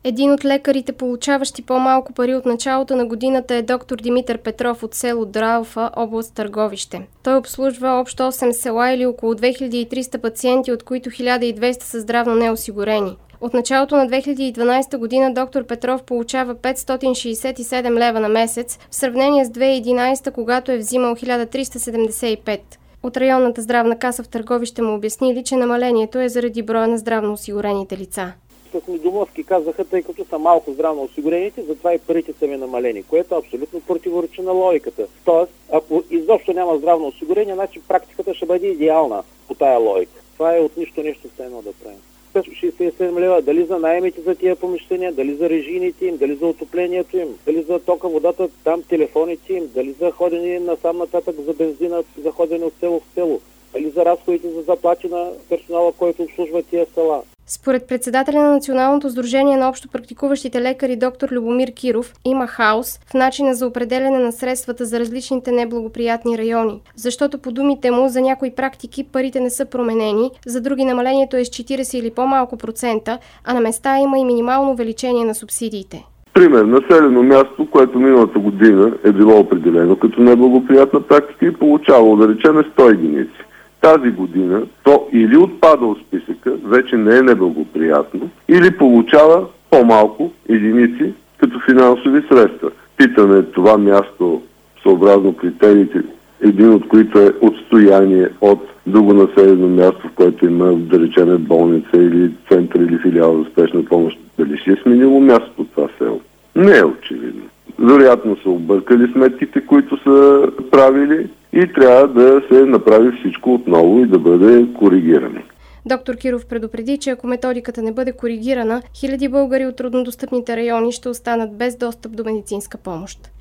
Един от лекарите, получаващи по-малко пари от началото на годината, е доктор Димитър Петров от село Дралфа, област Търговище. Той обслужва общо 8 села или около 2300 пациенти, от които 1200 са здравно неосигурени. От началото на 2012 година доктор Петров получава 567 лева на месец, в сравнение с 2011, когато е взимал 1375. От районната здравна каса в Търговище му обяснили, че намалението е заради броя на здравно осигурените лица. С недомовки казаха, тъй като са малко здравно осигурените, затова и парите са ми намалени, което абсолютно противоречи на логиката. Тоест, ако изобщо няма здравно осигурение, значи практиката ще бъде идеална по тая логика. Това е от нищо нещо все едно да правим. 567 лева, дали за наемите за тия помещения, дали за режийните им, дали за отоплението им, дали за тока, водата, там телефоните им, дали за ходене насам нататък за бензина, за ходене от село в село, дали за разходите за заплати на персонала, който обслужва тия села. Според председателя на Националното сдружение на общо практикуващите лекари доктор Любомир Киров, има хаос в начина за определяне на средствата за различните неблагоприятни райони, защото по думите му за някои практики парите не са променени, за други намалението е с 40 или по-малко процента, а на места има и минимално увеличение на субсидиите. Пример, населено място, което миналата година е било определено като неблагоприятна практика и получавало, да речем, 100 единици. Тази година то или отпада от списъка, вече не е неблагоприятно, или получава по-малко единици като финансови средства. Питаме това място съобразно критериите, един от които е отстояние от друго населено място, в което има, да речем, болница или център или филиал за спешна помощ. Дали ще е сменило мястото това село? Не е очевидно. Вероятно са объркали сметките, които са правили и трябва да се направи всичко отново и да бъде коригирано. Доктор Киров предупреди, че ако методиката не бъде коригирана, хиляди българи от труднодостъпните райони ще останат без достъп до медицинска помощ.